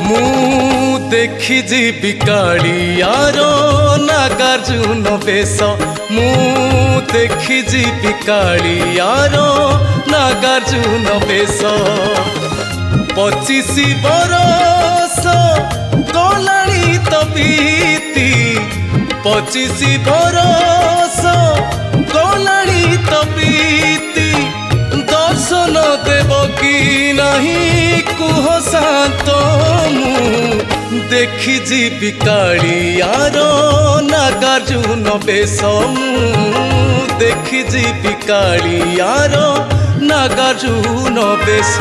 मु देखी जीवी कालियार नागार्जुन बेश मु देखी जीवी कालियार नागार्जुन बेश 25 बरस गलाणी तो बीती 25 बरस गलाणी तो बीती दर्शन देव कि नहीं कुह शांत मु देखी जीवी कालियार नागार्जुन बेश मु देखी जीवी कालियार नागार्जुन बेश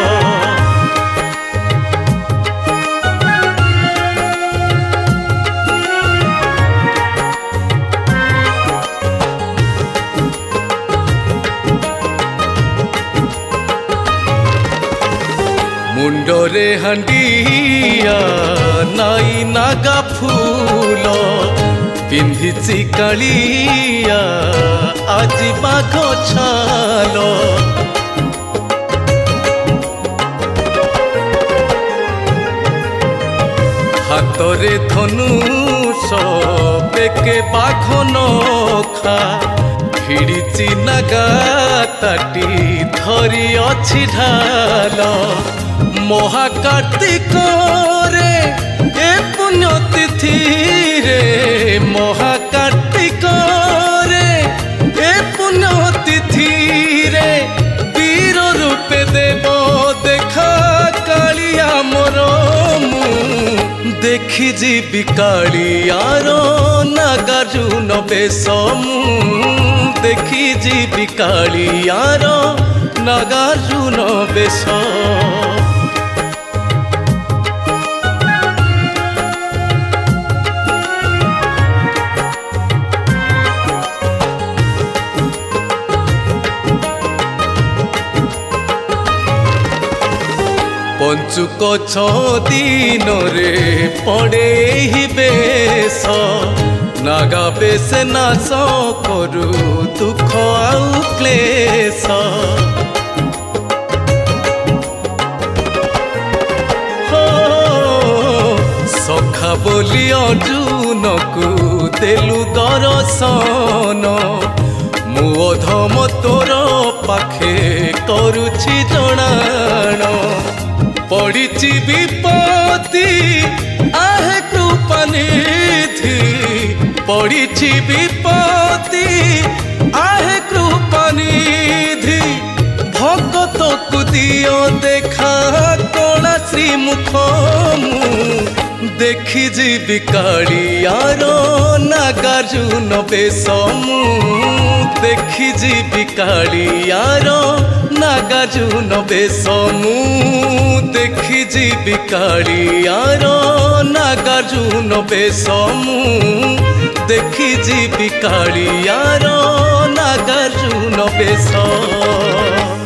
मुंडरे हांडिया नाई नागा फूल पिंधिची कालिया आज बाघ छाल हातरे धनुष बेके बाघ नखा भिड़िची नागा ताटी धरी अछि ढाल महाकार्तिक रे ए पुण्यतिथि रे महाकार्तिक रे ए पुण्यतिथि रे वीर रूपे देव देखा कालिया मोर मु देखी जीवी कालियार नागार्जुन बेश मु देखी जीवी कालियार नागार्जुन बेश पंचुक 6 दिन रे पड़े ही बेश नागा बेश नाश करू दुख आउ क्लेश हो सखा बोली अर्जुन को देलु दर्शन मु अधम तोर पाखे करुछि जणाण पड़िछि विपत्ति आहे कृपानिधि पड़िछि विपत्ति आहे कृपानिधि भगत को दियो देखा कणा श्रीमुख मु देखी जीवी कालियार नागार्जुन बेश मु देखी जीवी कालियार नागार्जुन बेश मु देखी जीवी कालियार नागार्जुन बेश मु देखी जीवी कालियार नागार्जुन बेश।